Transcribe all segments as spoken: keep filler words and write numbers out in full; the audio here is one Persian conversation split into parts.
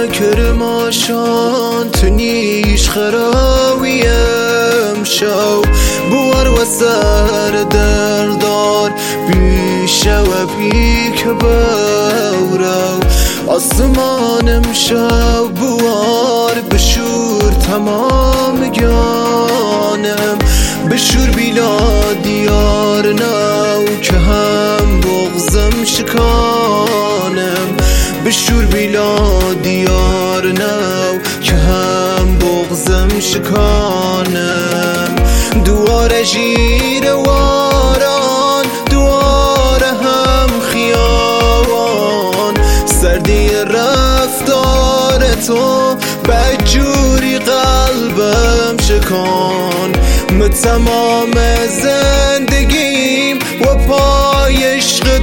کرماشان تنیش خراویم شو بوار و سر دردار بیشه و بیک بورو آسمانم شو بوار بشور تمام گانم بشور بیلا دیار نو که هم بغزم شکانم بشور بیلا دیار نو که هم بغزم شکانم دوار جیر واران دوار هم خیابان سردی رفتار تو بجوری قلبم شکان من تمام زندگیم و پای عشق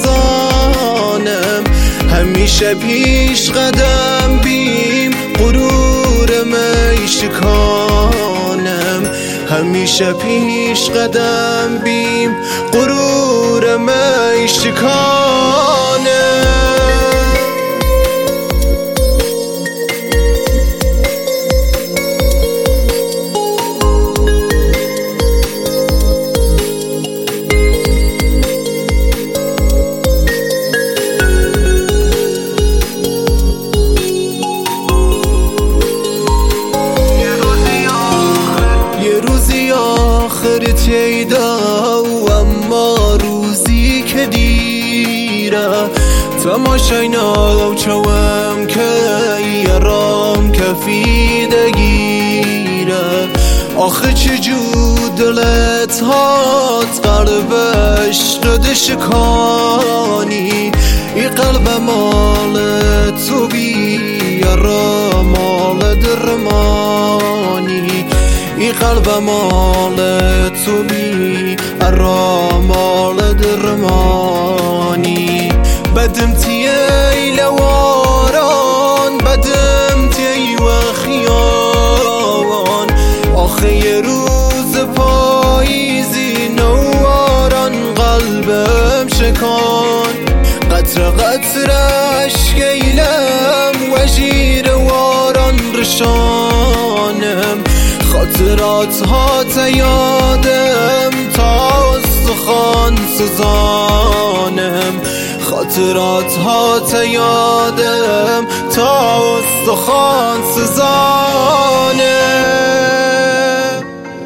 سزانم همیشه پیش قدم بیم غرور می شکانم همیشه پیش قدم بیم غرور می شکانم تیدا و اما روزی که دیره تماشای نالو چوم که یرام کفیده گیره آخه چجور دلت هات قلبش قد شکانی ای قلب مال تو بی یرام مال درمانی ای قلب مال تو بی ارامال درمانی بدم تیی لواران بدم تیی و خیابان آخه یه روز پاییزی نواران قلبم شکان قطر قطر اشکیلم و جیر واران رشانم خاطرات ها یادم تا استخوان سزانم خاطرات ها یادم تا استخوان سزانم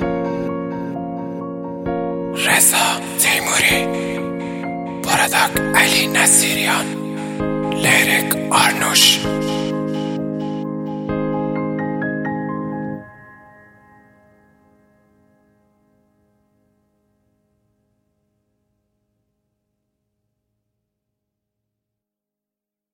رضا تیموری پروداکت علی نصیریان لیریک آرنوش